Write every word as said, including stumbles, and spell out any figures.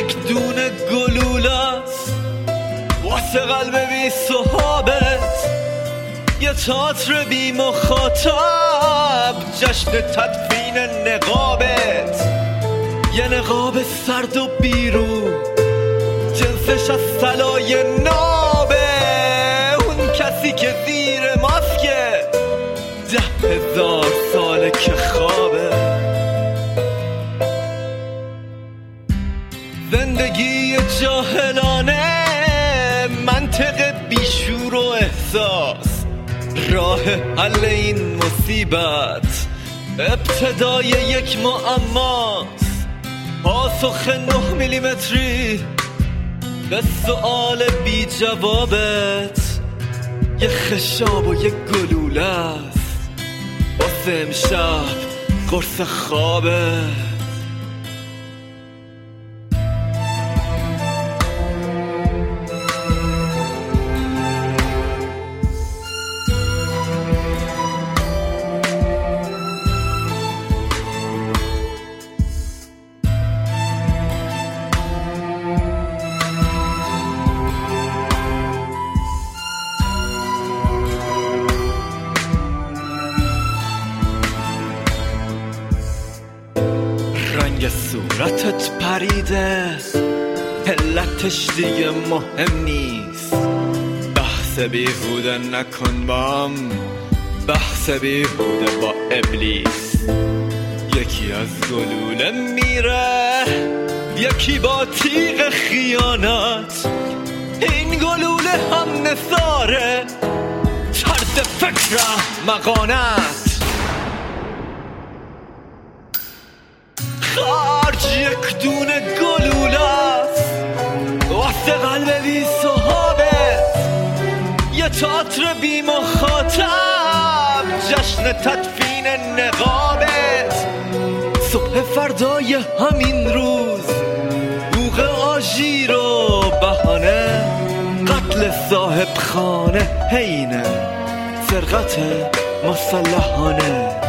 یک دونه گلوله است واسه قلب بی صحابت، یه تئاتر بی مخاطب، جشن تدفین نقابت، یه نقاب سرد و بیرون جنسش از طلای نابه، اون کسی که زیر ماسکه ده هزار ساله که خوابه. زندگی جاهلانه، منطق بیشور و احساس، راه حل این مصیبت ابتدای یک معماست، پاسخ نه میلیمتری به سؤال بی جوابت، یه خشاب و یه گلوله است واسه امشب قرص خوابه. رنگ صورتت پریده، علتش دیگه مهم نیست، بحث بیهوده نکن بام، بحث بیهوده با ابلیس. یکی از گلوله میره، یکی با تیغ خیانت، این گلوله هم نثاره، طرز فکر مقانت. خارج یک دونه گلوله است واسه قلب بی صحابت، یه تئاتر بی مخاطب، جشن تدفین نقابت، صبح فردای همین روز بوق آژیر و بهانه، قتل صاحب خانه حینه سرقت مسلحانه.